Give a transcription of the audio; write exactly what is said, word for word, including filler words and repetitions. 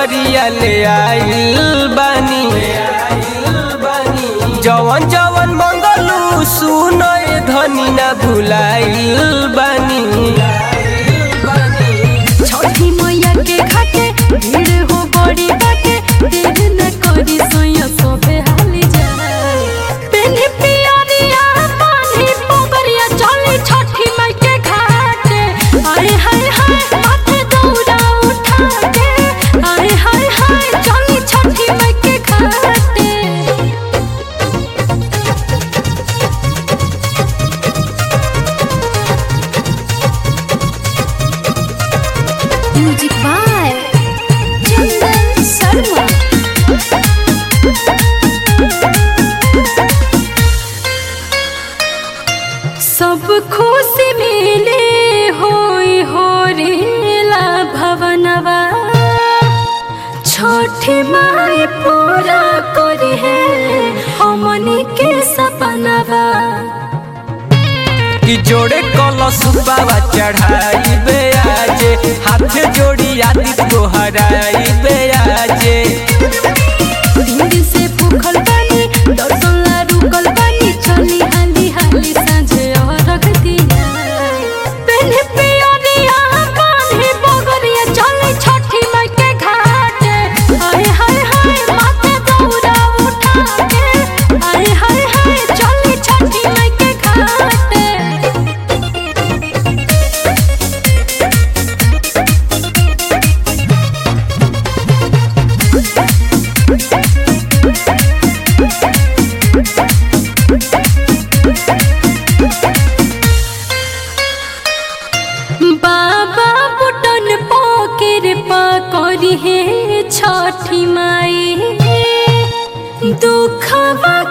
सरिया ले आइल बानी। जवन जवन मंगलू सुनो ए धनी ना भुलाइल बानी। छठी मैया के घाटे भीड़ हो बड़ी बाटे, देर न करी सोया सोबे हाली जाए। पेन्ही पियरिया बांधी पोगरिया चली छठी माई के घाटे। हाय हाय हाय माथे दौरा उठा के, हाय हाय हाय चली छठी माई के घाटे। Music by Chandan Sharma. सब खुशी मिले होई हो रेला भवनवा, छठी माई पूरा करी है हमनी के सपनवा। कि जोड़े कलश बाबा चढ़ाई बे आजे, हाथ जोड़ी आदि तोहराई बे आजे। दिन दिन से भूखल बानी, दर्शन ला रुकल बानी, चली हाली हाली साँझे अरघ दिया। पेन्ही पियरिया बांधी पोगरिया चली छठी माई के घाटे। हाय हाय हाय माथे दौरा उठा के, हाय हाय हाय चली छठी माई के घाटे। बाबा बुटन पोकेर पकड़ी है छठी माई, दुखवा